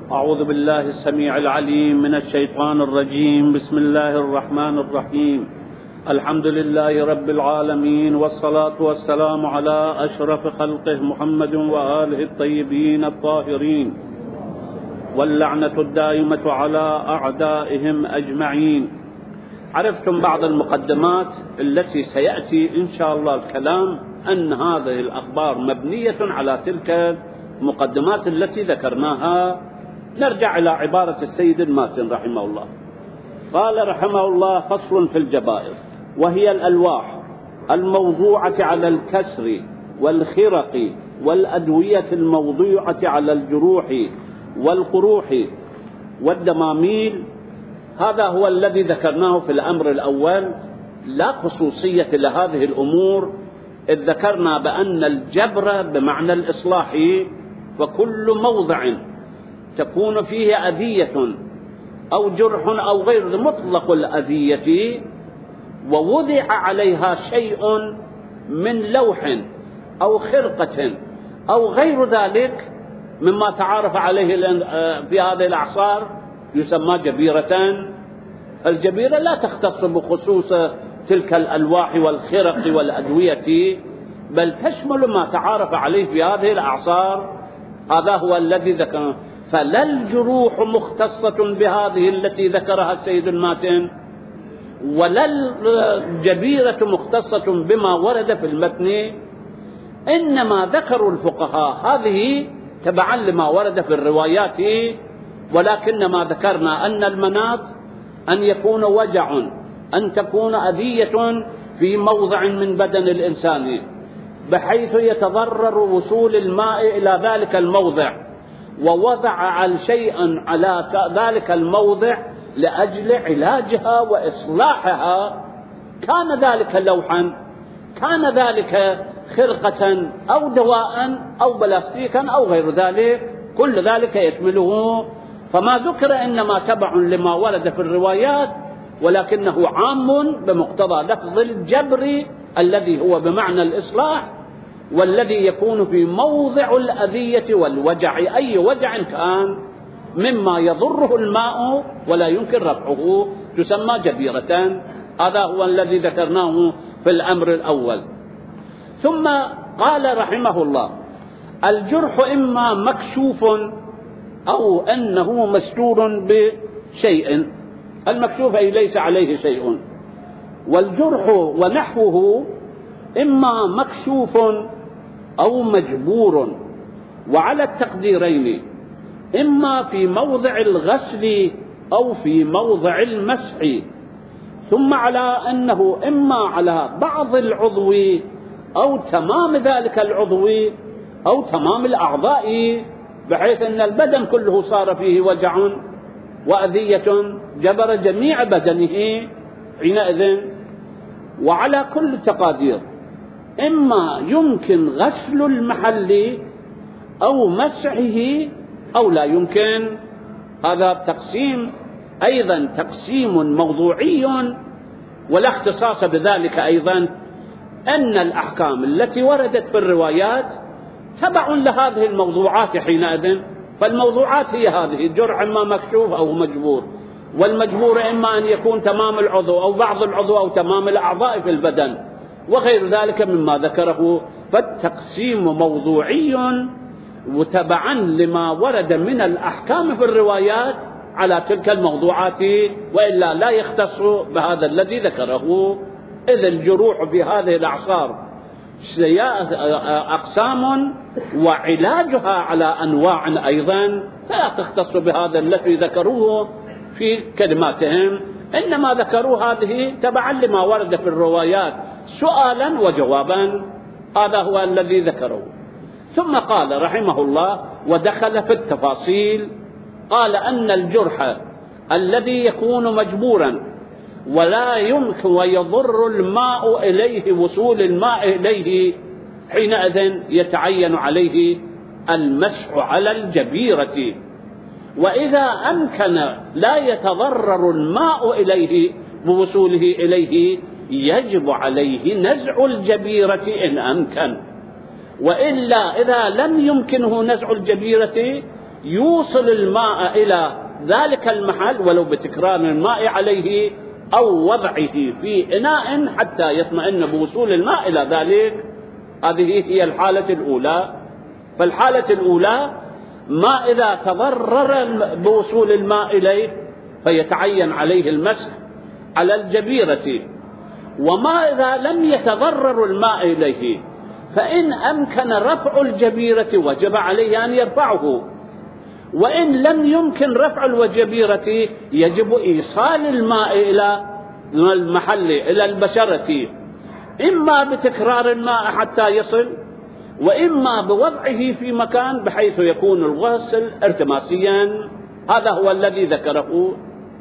أعوذ بالله السميع العليم من الشيطان الرجيم. بسم الله الرحمن الرحيم. الحمد لله رب العالمين، والصلاة والسلام على أشرف خلقه محمد وآله الطيبين الطاهرين، واللعنة الدائمة على أعدائهم أجمعين. عرفتم بعض المقدمات التي سيأتي إن شاء الله الكلام أن هذه الأخبار مبنية على تلك المقدمات التي ذكرناها. نرجع إلى عبارة السيد الماتن رحمه الله. قال رحمه الله: فصل في الجبائر، وهي الألواح الموضوعة على الكسر والخرق والأدوية الموضوعة على الجروح والقروح والدماميل. هذا هو الذي ذكرناه في الأمر الأول، لا خصوصية لهذه الأمور، إذ ذكرنا بأن الجبر بمعنى الإصلاح، وكل موضع تكون فيه أذية أو جرح أو غير مطلق الأذية ووضع عليها شيء من لوح أو خرقة أو غير ذلك مما تعارف عليه في هذه الأعصار يسمى جبيرة. الجبيرة لا تختص بخصوص تلك الألواح والخرق والأدوية، بل تشمل ما تعارف عليه في هذه الأعصار. هذا هو الذي ذكره. فلا الجروح مختصة بهذه التي ذكرها السيد الماتن، ولا الجبيرة مختصة بما ورد في المتن، إنما ذكروا الفقهاء هذه تبعا لما ورد في الروايات. ولكن ما ذكرنا أن المناط أن يكون وجع، أن تكون أذية في موضع من بدن الإنسان بحيث يتضرر وصول الماء إلى ذلك الموضع، ووضع شيئا على ذلك الموضع لأجل علاجها وإصلاحها، كان ذلك لوحا، كان ذلك خرقة أو دواء أو بلاستيكا أو غير ذلك، كل ذلك يشمله. فما ذكر إنما تبع لما ورد في الروايات، ولكنه عام بمقتضى لفظ الجبر الذي هو بمعنى الإصلاح، والذي يكون في موضع الأذية والوجع، أي وجع كان مما يضره الماء ولا يمكن رفعه تسمى جبيرة. هذا هو الذي ذكرناه في الأمر الأول. ثم قال رحمه الله: الجرح إما مكشوف أو أنه مستور بشيء. المكشوف أي ليس عليه شيء، والجرح ونحوه إما مكشوف أو مجبور، وعلى التقديرين، إما في موضع الغسل أو في موضع المسح، ثم على أنه إما على بعض العضو أو تمام ذلك العضو أو تمام الأعضاء، بحيث أن البدن كله صار فيه وجع وأذية جبر جميع بدنه حينئذ. وعلى كل التقادير، إما يمكن غسل المحل أو مسحه أو لا يمكن. هذا تقسيم أيضا تقسيم موضوعي، ولا اختصاص بذلك أيضا أن الأحكام التي وردت في الروايات تبع لهذه الموضوعات حينئذ. فالموضوعات هي هذه: الجرح إما مكشوف أو مجبور، والمجبور إما أن يكون تمام العضو أو بعض العضو أو تمام الأعضاء في البدن وغير ذلك مما ذكره. فالتقسيم موضوعي وتبعا لما ورد من الأحكام في الروايات على تلك الموضوعات، وإلا لا يختص بهذا الذي ذكره. إذ الجروح في هذه الأعصار أقسام وعلاجها على أنواع أيضا، لا تختص بهذا الذي ذكروه في كلماتهم، إنما ذكروا هذه تبعا لما ورد في الروايات سؤالا وجوابا. هذا هو الذي ذكره. ثم قال رحمه الله: ودخل في التفاصيل. قال أن الجرح الذي يكون مجبورا ولا يمكن ويضر الماء إليه، وصول الماء إليه، حينئذ يتعين عليه المسح على الجبيرة. وإذا أمكن لا يتضرر الماء إليه بوصوله إليه، يجب عليه نزع الجبيرة إن أمكن. وإلا إذا لم يمكنه نزع الجبيرة يوصل الماء إلى ذلك المحل ولو بتكرار الماء عليه أو وضعه في إناء حتى يطمئن بوصول الماء إلى ذلك. هذه هي الحالة الأولى. فالحالة الأولى ما إذا تضرر بوصول الماء إليه فيتعين عليه المسح على الجبيرة، وما إذا لم يتضرر الماء إليه فإن أمكن رفع الجبيرة وجب عليه أن يرفعه، وإن لم يمكن رفع الجبيرة يجب إيصال الماء إلى المحل إلى البشرة، إما بتكرار الماء حتى يصل، وإما بوضعه في مكان بحيث يكون الغسل ارتماسيا. هذا هو الذي ذكره.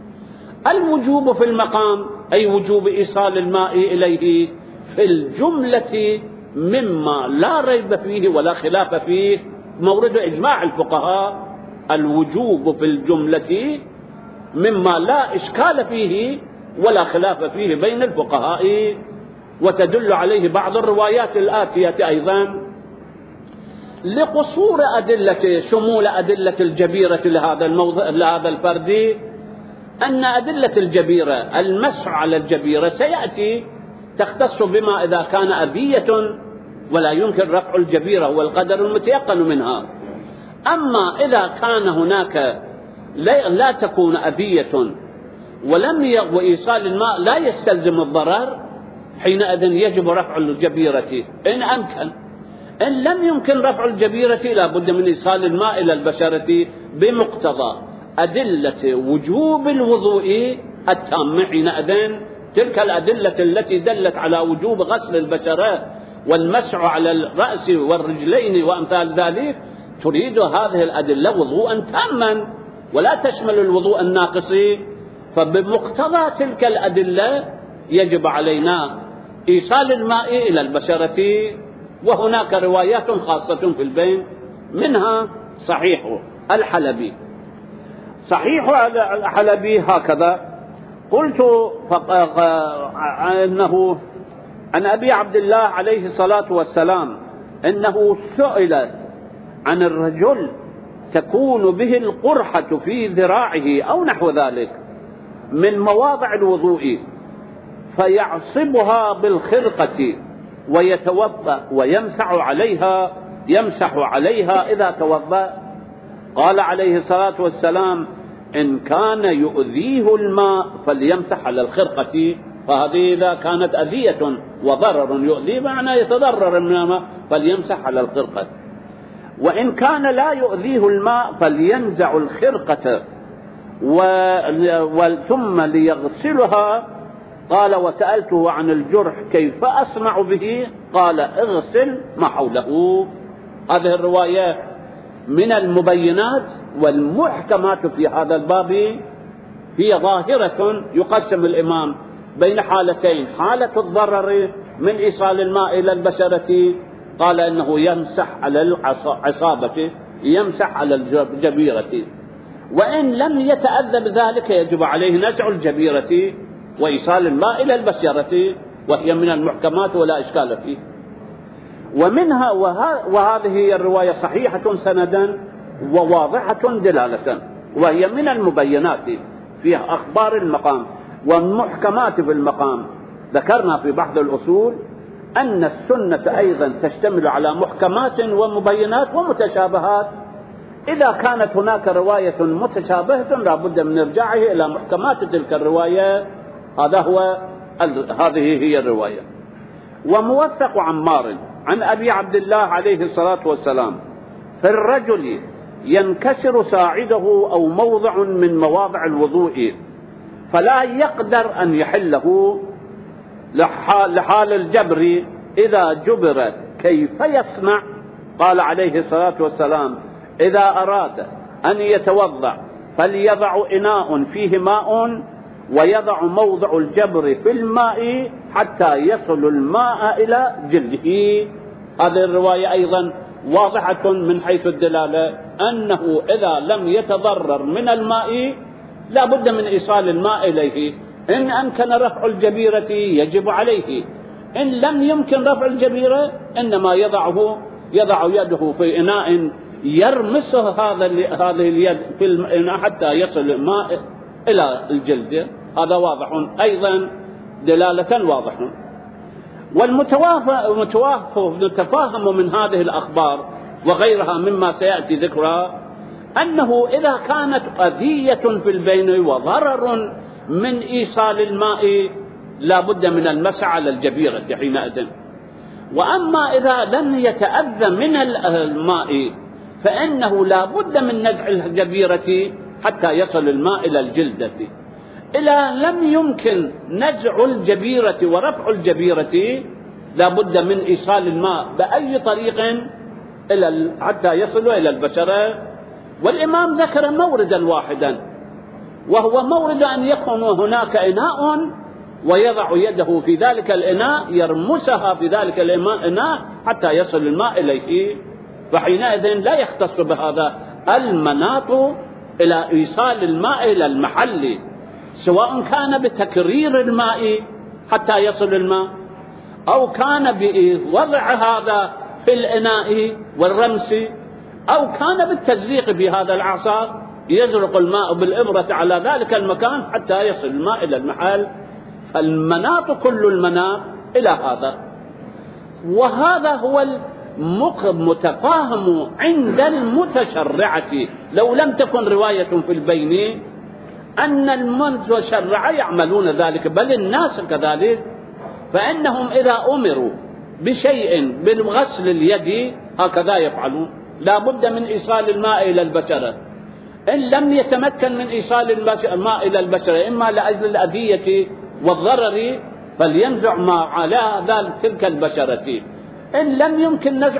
الوجوب في المقام أي وجوب إيصال الماء إليه في الجملة مما لا ريب فيه ولا خلاف فيه، مورد إجماع الفقهاء. الوجوب في الجملة مما لا إشكال فيه ولا خلاف فيه بين الفقهاء، وتدل عليه بعض الروايات الآتية أيضا لقصور أدلة شمول أدلة الجبيرة لهذا الموضع لهذا الفرد، أن أدلة الجبيرة المسح على الجبيرة سيأتي تختص بما إذا كان أذية ولا يمكن رفع الجبيرة والقدر المتيقن منها. أما إذا كان هناك لا تكون أذية وإيصال الماء لا يستلزم الضرر، حينئذ يجب رفع الجبيرة إن أمكن. إن لم يمكن رفع الجبيرة لا بد من إيصال الماء إلى البشرة بمقتضى أدلة وجوب الوضوء التام. حينئذ تلك الأدلة التي دلت على وجوب غسل البشرة والمسح على الرأس والرجلين وأمثال ذلك تريد هذه الأدلة وضوءا تاما ولا تشمل الوضوء الناقص، فبمقتضى تلك الأدلة يجب علينا إيصال الماء إلى البشرة. وهناك روايات خاصة في البين، منها صحيح الحلبي. صحيح الحلبي هكذا قلت أنه عن أبي عبد الله عليه الصلاة والسلام أنه سئل عن الرجل تكون به القرحة في ذراعه أو نحو ذلك من مواضع الوضوء فيعصبها بالخرقة ويتوضأ ويمسح عليها إذا توضأ. قال عليه الصلاة والسلام إن كان يؤذيه الماء فليمسح على الخرقة، فهذه إذا كانت أذية وضرر يؤذي معنى يتضرر من الماء فليمسح على الخرقة، وإن كان لا يؤذيه الماء فلينزع الخرقة ثم ليغسلها. قال وسألته عن الجرح كيف أصنع به؟ قال اغسل ما حوله. هذه الرواية من المبينات والمحكمات في هذا الباب، هي ظاهرة يقسم الإمام بين حالتين: حالة الضرر من إيصال الماء إلى البشرة قال إنه يمسح على العصابة، يمسح على الجبيرة، وإن لم يتأذى بذلك يجب عليه نزع الجبيرة وإيصال الماء إلى البشرة، وهي من المحكمات ولا إشكال فيه. ومنها وهذه هي الرواية صحيحة سندا وواضحة دلالة، وهي من المبينات فيها أخبار المقام والمحكمات في المقام. ذكرنا في بحث الأصول أن السنة أيضا تشتمل على محكمات ومبينات ومتشابهات. إذا كانت هناك رواية متشابهة لا بد من إرجاعه إلى محكمات تلك الرواية. هذه هي الرواية. وموثق عمار عن أبي عبد الله عليه الصلاة والسلام في الرجل ينكسر ساعده أو موضع من مواضع الوضوء فلا يقدر أن يحله لحال الجبر إذا جبر كيف يصنع؟ قال عليه الصلاة والسلام إذا أراد أن يتوضأ فليضع إناء فيه ماء ويضع موضع الجبر في الماء حتى يصل الماء إلى جلده. هذه الرواية أيضا واضحة من حيث الدلالة أنه إذا لم يتضرر من الماء لا بد من إيصال الماء إليه. إن أمكن رفع الجبيرة يجب عليه، إن لم يمكن رفع الجبيرة إنما يضع يده في إناء يرمسه هذه اليد في الإناء حتى يصل الماء إلى الجلد. هذا واضح أيضا، دلالة واضحة. والمتفاهم من هذه الأخبار وغيرها مما سيأتي ذكرها أنه إذا كانت أذية في البين وضرر من إيصال الماء لا بد من المسح على الجبيرة حينئذ. وأما إذا لم يتأذى من الماء فإنه لا بد من نزع الجبيرة حتى يصل الماء إلى الجلدة. إذا لم يمكن نزع الجبيرة ورفع الجبيرة لا بد من إيصال الماء بأي طريق حتى يصل إلى البشرة. والإمام ذكر موردا واحدا، وهو مورد أن يكون هناك إناء ويضع يده في ذلك الإناء يرمسها في ذلك الإناء حتى يصل الماء إليه، فحينئذ لا يختص بهذا المناط إلى إيصال الماء إلى المحل، سواء كان بتكرير الماء حتى يصل الماء أو كان بوضع هذا في الإناء والرمس أو كان بالتزريق بهذا العصا يزرق الماء بالإبرة على ذلك المكان حتى يصل الماء إلى المحل. المناط كل المناط إلى هذا. وهذا هو المتفاهم عند المتشرعة، لو لم تكن رواية في البين أن المتشرع يعملون ذلك، بل الناس كذلك، فإنهم إذا أمروا بشيء بالغسل اليد هكذا يفعلون، لا بد من إيصال الماء إلى البشرة. إن لم يتمكن من إيصال الماء إلى البشرة إما لأجل الأذية والضرر فلينزع ما على تلك البشرة، إن لم يمكن نزع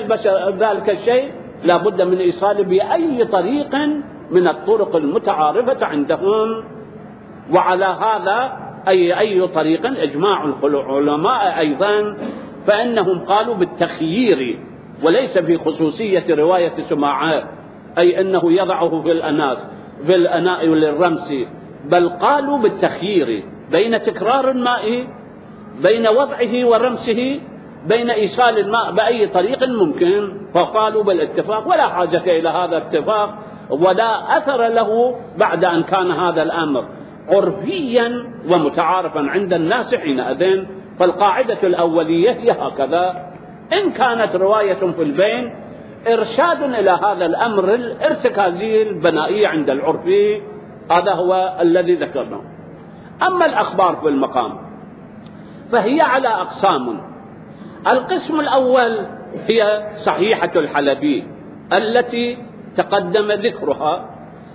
ذلك الشيء لا بد من إيصاله بأي طريق من الطرق المتعارفة عندهم. وعلى هذا أي طريق إجماع العلماء أيضا، فإنهم قالوا بالتخيير وليس في خصوصية رواية سماعة، أي أنه يضعه في الأناء للرمس، بل قالوا بالتخيير بين تكرار الماء، بين وضعه ورمسه، بين إيصال الماء بأي طريق ممكن، فقالوا بالاتفاق، ولا حاجة إلى هذا الاتفاق ولا أثر له بعد أن كان هذا الأمر عرفيا ومتعارفا عند الناس حينئذ. فالقاعدة الأولية هي هكذا: إن كانت رواية في البين إرشاد إلى هذا الأمر الارتكازي البنائي عند العرف، هذا هو الذي ذكرناه. أما الأخبار في المقام فهي على أقسام. القسم الأول هي صحيحة الحلبي التي تقدم ذكرها،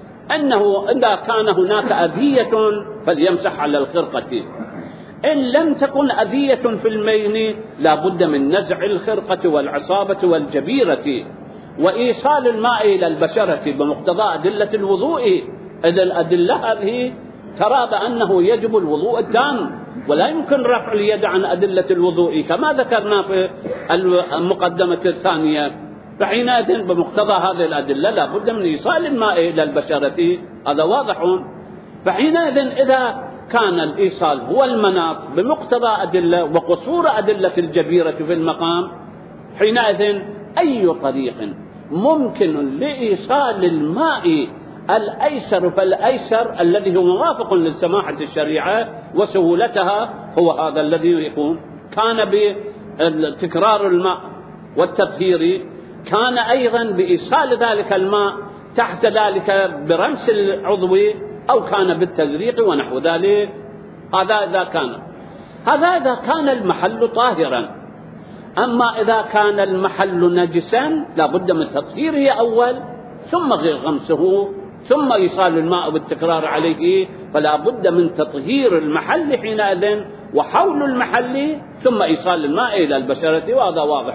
أنه إذا كان هناك أذية فليمسح على الخرقة، إن لم تكن أذية في المين لا بد من نزع الخرقة والعصابة والجبيرة وإيصال الماء إلى البشرة بمقتضى أدلة الوضوء. إذا الأدلة هذه ترى بأنه يجب الوضوء التام، ولا يمكن رفع اليد عن أدلة الوضوء كما ذكرنا في المقدمة الثانية. فحينئذ بمقتضى هذه الأدلة لا بد من إيصال الماء إلى البشرة، هذا واضح. فحينئذ إذا كان الإيصال هو المناط بمقتضى أدلة وقصور أدلة الجبيرة في المقام، حينئذ أي طريق ممكن لإيصال الماء الأيسر فالأيسر الذي هو موافق للسماحة الشريعة وسهولتها هو هذا الذي يكون كان بتكرار الماء والتطهير، كان أيضا بإيصال ذلك الماء تحت ذلك برمس العضو، أو كان بالتزريق ونحو ذلك. هذا إذا كان المحل طاهرا. أما إذا كان المحل نجسا لا بد من تطهيره أول ثم غمسه ثم إيصال الماء بالتكرار عليه، فلا بد من تطهير المحل حينئذ وحول المحل ثم إيصال الماء إلى البشرة، وهذا واضح.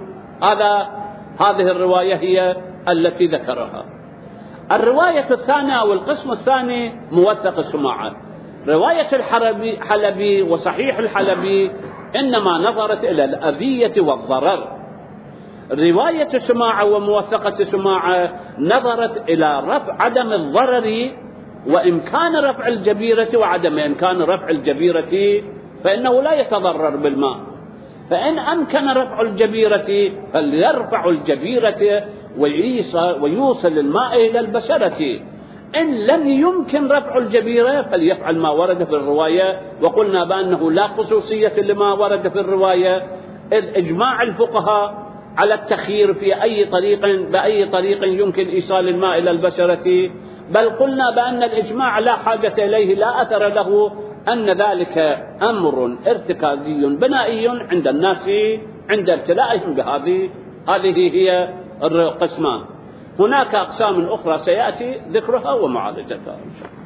هذه الرواية هي التي ذكرها. الرواية الثانية أو القسم الثاني موثق السماعة. رواية الحلبي وصحيح الحلبي إنما نظرت إلى الأذية والضرر. رواية سماعة وموثقة سماعة نظرت إلى عدم الضرر وإمكان رفع الجبيرة وعدم إمكان رفع الجبيرة، فإنه لا يتضرر بالماء. فإن أمكن رفع الجبيرة فليرفع الجبيرة ويوصل الماء إلى البشرة. إن لم يمكن رفع الجبيرة فليفعل ما ورد في الرواية، وقلنا بأنه لا خصوصية لما ورد في الرواية، إذ إجماع الفقهاء على التخيير بأي طريق يمكن إيصال الماء إلى البشرة، بل قلنا بأن الإجماع لا حاجة إليه، لا أثر له، أن ذلك أمر ارتكازي بنائي عند الناس عند ابتلائهم هذه هي القسمان. هناك أقسام أخرى سيأتي ذكرها ومعالجتها إن شاء الله.